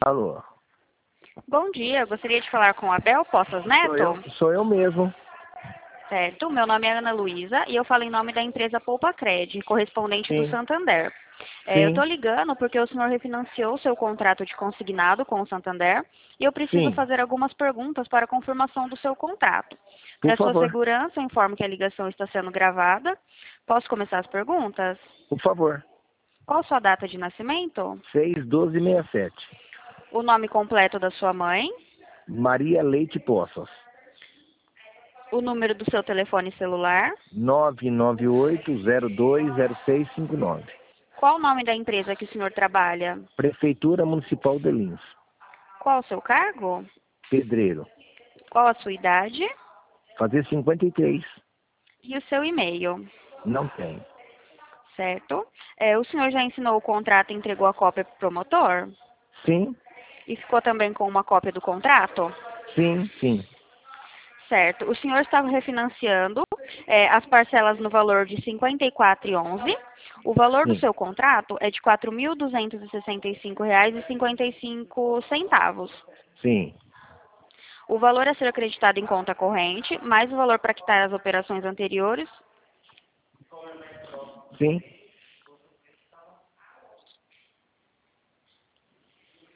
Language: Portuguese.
Alô? Bom dia, eu gostaria de falar com o Abel Poças Neto. Sou eu mesmo. Certo, meu nome é Ana Luísa e eu falo em nome da empresa Poupa Cred, correspondente do Sim, Santander. Eu sim, estou ligando porque o senhor refinanciou seu contrato de consignado com o Santander e eu preciso sim. fazer algumas perguntas para confirmação do seu contrato. Por Para sua favor, segurança, eu informo que a ligação está sendo gravada. Posso começar as perguntas? por favor. Qual sua data de nascimento? 61267. O nome completo da sua mãe? Maria Leite Poços. O número do seu telefone celular? 998020659. Qual o nome da empresa que o senhor trabalha? Prefeitura Municipal de Lins. Qual o seu cargo? Pedreiro. Qual a sua idade? Fazer 53. E o seu e-mail? Não tem. Certo. O senhor já ensinou o contrato e entregou a cópia para o promotor? Sim, E ficou também com uma cópia do contrato? sim, sim. Certo. O senhor estava refinanciando as parcelas no valor de R$ 54,11. O valor do Sim, seu contrato é de R$ 4.265,55. sim, O valor a ser acreditado em conta corrente, mais o valor para quitar as operações anteriores. sim.